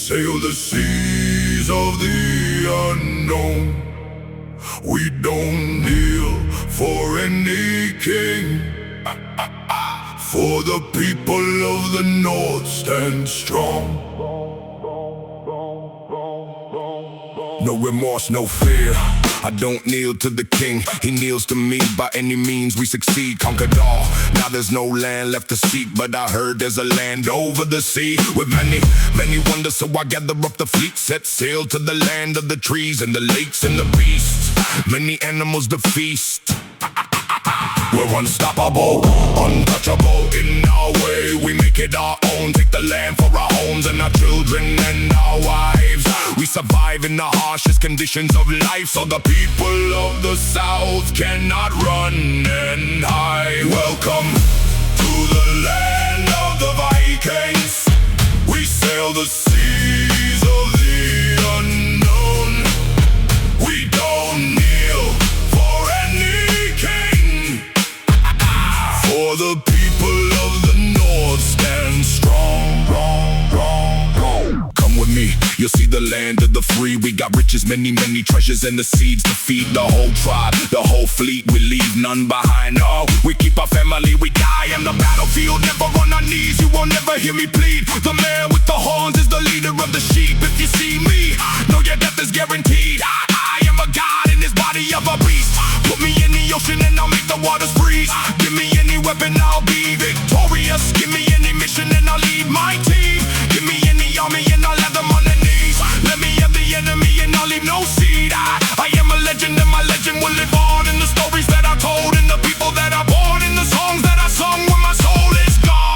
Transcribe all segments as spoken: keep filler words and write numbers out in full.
sail the seas of the unknown. We don't kneel for any king. For the people of the North stand strong. No remorse, no fear. I don't kneel to the king, he kneels to me. By any means we succeed, conquered all. Now there's no land left to seek, but I heard there's a land over the sea with many, many wonders. So I gather up the fleet, set sail to the land of the trees and the lakes and the beasts. Many animals to feast. We're unstoppable, untouchable in our way. We make it our own, take the land for our homes and our children and our wives. We survive in the harshest conditions of life, so the people of the South cannot run and hide. Welcome to the land of the Vikings. We sail the seas of the unknown. We don't kneel for any king. For the people of the North stand strong. Wrong, wrong, wrong. Come with me, you'll see the land of the free. We got riches, many, many treasures, and the seeds to feed the whole tribe, the whole fleet. We leave none behind. Oh, we keep our family, we die on the battlefield. Never on our knees, you won't never hear me plead. The man with the horns is the leader of the sheep. If you see me, know your death is guaranteed. I, I am a god in this body of a beast. Put me in the ocean and I'll make the waters freeze. Give me any weapon, I'll be victorious. Give me any mission and I'll lead my team. Give me any army and I'll have them on their knees. Let me have the enemy and I'll leave no seed. I, I am a legend and my legend will live on in the stories that I told, and the people that are born, in the songs that I sung when my soul is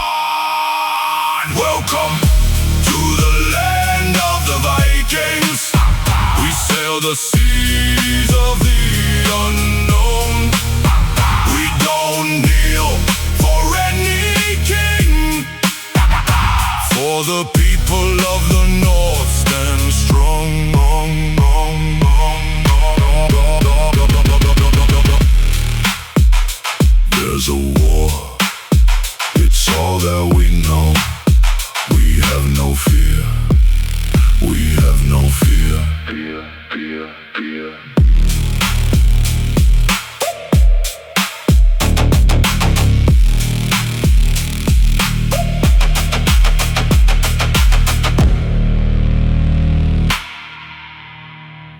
gone. Welcome to the land of the Vikings. We sail the seas of the unknown. We don't kneel for any king. For the people of the North stand strong. There's a war, it's all that we know. We have no fear, we have no fear. Fear, fear, fear.